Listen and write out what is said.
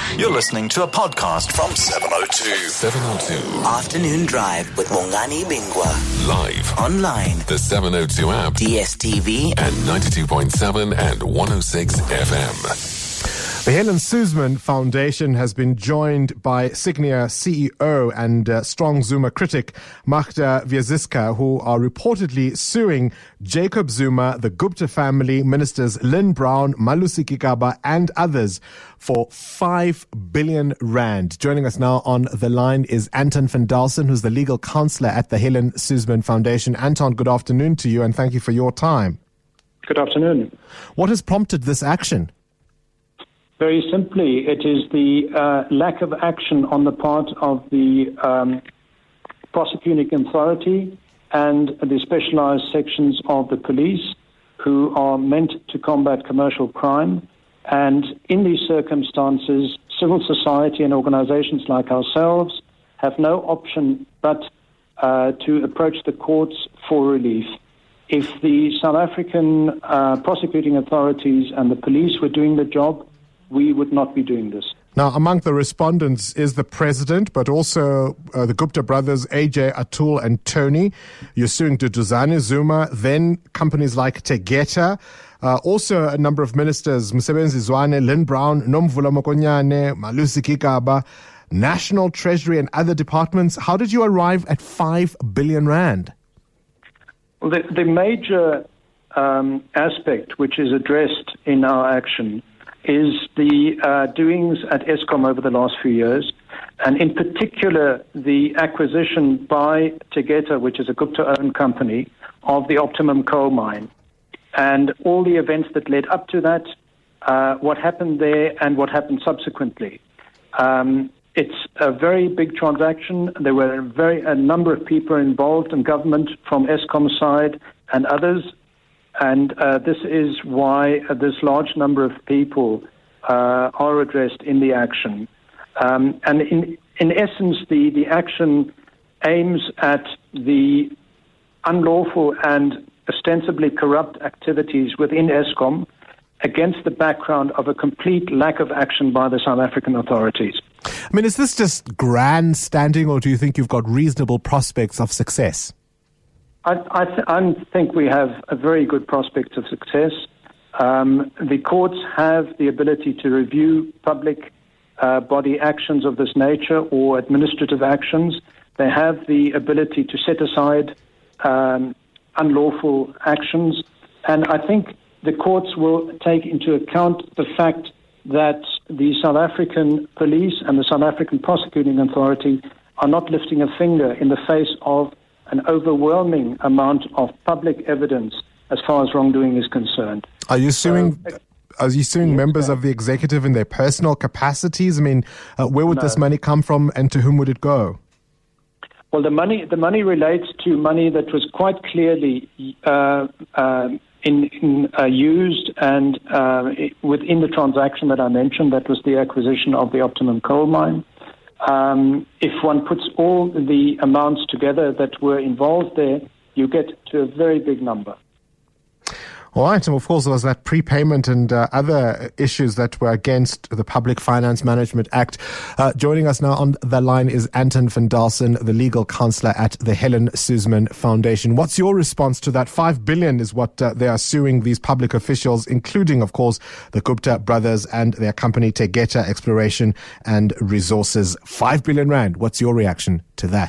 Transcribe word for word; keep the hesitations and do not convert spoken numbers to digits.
You're listening to a podcast from seven oh two. seven oh two. Afternoon Drive with Bongani Bingwa. Live. Online. The seven oh two app. D S T V. And ninety-two point seven and one oh six F M. The Helen Suzman Foundation has been joined by Signia C E O and uh, strong Zuma critic Magda Wieziska, who are reportedly suing Jacob Zuma, the Gupta family, ministers Lynn Brown, Malusi Gigaba and others for five billion rand. Joining us now on the line is Anton van Dalsen, who's the legal counselor at the Helen Suzman Foundation. Anton, good afternoon to you and thank you for your time. Good afternoon. What has prompted this action? Very simply, it is the uh, lack of action on the part of the um, prosecuting authority and the specialized sections of the police who are meant to combat commercial crime. And in these circumstances, civil society and organizations like ourselves have no option but uh, to approach the courts for relief. If the South African uh, prosecuting authorities and the police were doing the job, we would not be doing this. Now, among the respondents is the president, but also uh, the Gupta brothers, A J, Atul and Tony. You're suing Duduzane Zuma, then companies like Tegeta, uh, also a number of ministers, Msebenzi Zwane, Lynn Brown, Nomvula Mokonyane, Malusi Gigaba, National Treasury and other departments. How did you arrive at five billion rand? Well, the, the major um, aspect which is addressed in our action is the uh, doings at Eskom over the last few years, and in particular the acquisition by Tegeta, which is a Gupta-owned company, of the Optimum coal mine, and all the events that led up to that, uh, what happened there and what happened subsequently. Um, it's a very big transaction. There were a, very, a number of people involved in government from Eskom's side and others. And uh, this is why uh, this large number of people uh, are addressed in the action. Um, and in, in essence, the, the action aims at the unlawful and ostensibly corrupt activities within Eskom against the background of a complete lack of action by the South African authorities. I mean, is this just grandstanding, or do you think you've got reasonable prospects of success? I, I, th- I think we have a very good prospect of success. Um, the courts have the ability to review public uh, body actions of this nature or administrative actions. They have the ability to set aside um, unlawful actions. And I think the courts will take into account the fact that the South African police and the South African prosecuting authority are not lifting a finger in the face of an overwhelming amount of public evidence as far as wrongdoing is concerned. Are you suing? So, are you suing yes, members sir. of the executive in their personal capacities? I mean, uh, where would No. this money come from, and to whom would it go? Well, the money the money relates to money that was quite clearly uh, uh, in, in, uh, used and uh, within the transaction that I mentioned. That was the acquisition of the Optimum coal mine. Um, if one puts all the amounts together that were involved there, you get to a very big number. All right, and of course there was that prepayment and uh, other issues that were against the Public Finance Management Act. Uh, joining us now on the line is Anton van Dalsen, the legal counsellor at the Helen Suzman Foundation. What's your response to that? Five billion is what uh, they are suing these public officials, including, of course, the Gupta brothers and their company Tegeta Exploration and Resources. Five billion rand. What's your reaction to that?